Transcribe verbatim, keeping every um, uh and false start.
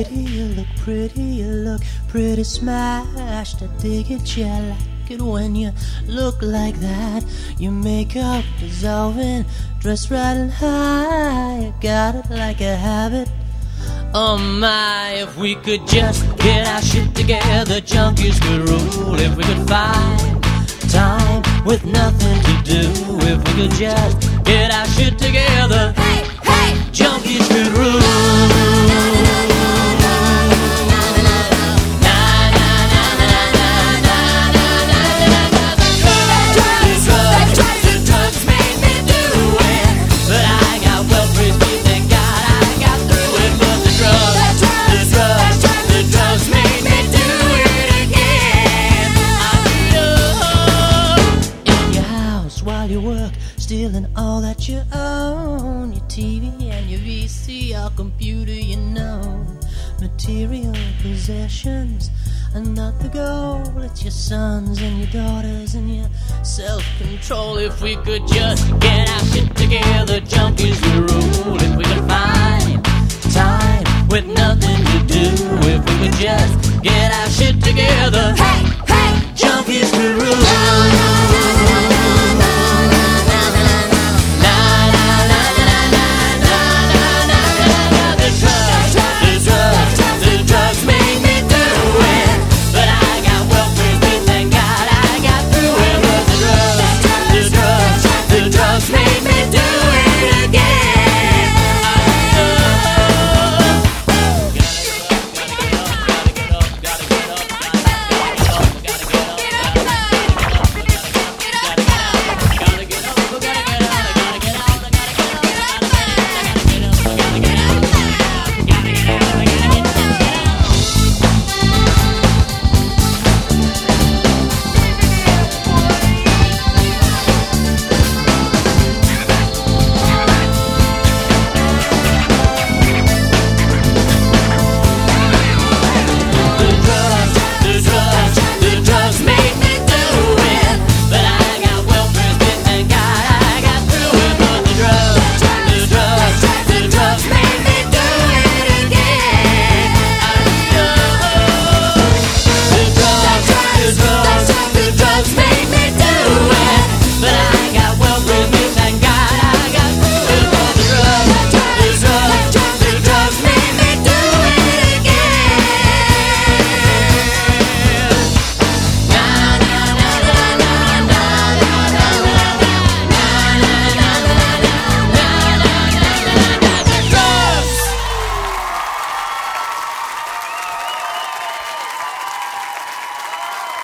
pretty, you look pretty, you look pretty smashed. I dig it, yeah, I like it when you look like that. Your makeup dissolving, dressed right and high. You got it like a habit. Oh my, if we could just get our shit together, junkies could rule. If we could find time with nothing to do, if we could just get our shit together, hey, hey, junkies could rule. Stealing all that you own, your T V and your V C R computer, you know. Material possessions are not the goal. It's your sons and your daughters and your self-control. If we could just get our shit together, junkies would rule. If we could find time with nothing to do, if we could just get our shit together, hey!